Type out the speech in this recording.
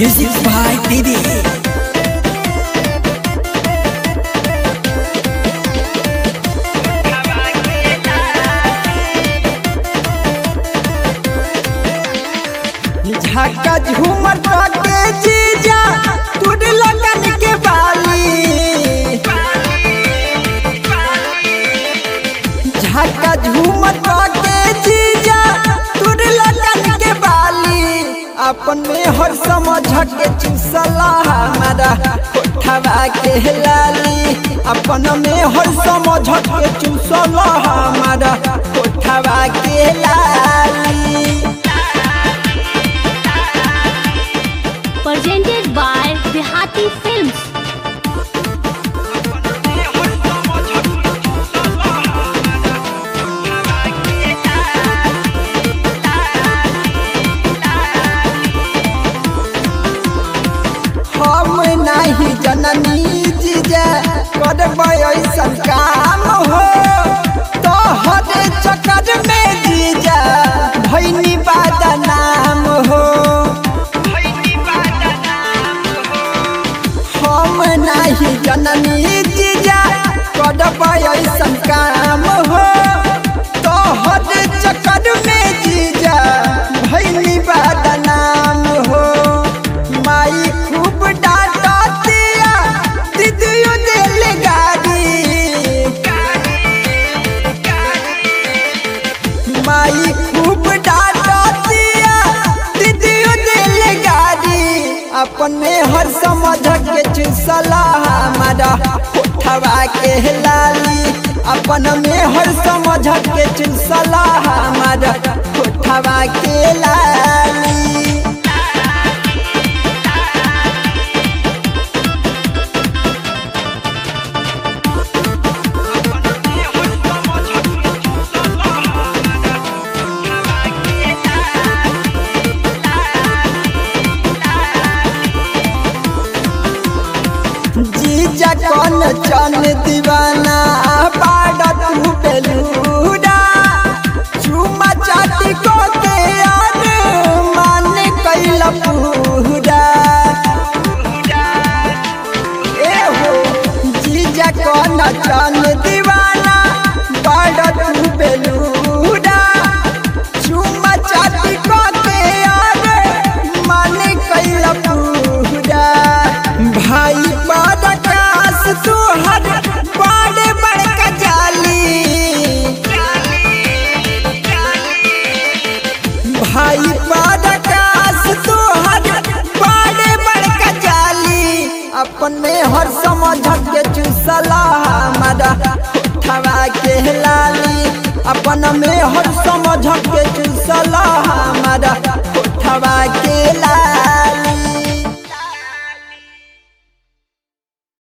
Music by Didi. झाका झूमर के जीजा तुड़ लगन के बाली झाका झूमर के जीजा तुड़ लगन के बाली अपन में हर समझ के चुसला हमारा कोठवा के लाली अपन में हर समझ के चुसला हमारा कोठवा के लाली। Presented by Dehati Films. हम नहीं जननी जीजा करबै ऐसन काम हो तो हरे चक्कर में जीजा भैनी बदनाम हो। हम नहीं जननी जीजा करबै ऐसन काम हो तो हरे चक्कर में जीजा भैनी बदनाम हो। माई खूब डांटा दिया दीदियों दिल गाड़ी माई खूब डांटा दिया दीदियों दिल गाड़ी अपने हर समझ के चुसला हमारा कोठवा के लाली अपन में हर समझ के चुसला हमारा कोठवा के लाली। जीजा कौन चन दीवाना बाड़ा तू बेलूरा चुमा चाटी को के यार मान कैला पूरा ए हो जीजा कौन चन दीवाना बाड़ा तू बेलूरा चुमा चाटी को के यार मान कैला पूरा। भाई बड़कास तुहर बड़े बड़का जाली भाई बड़कास तुहर बड़े बड़का जाली अपन में हर समझ के चुसला हमारा कोठवा के लाली अपन में हर समझ के चुसला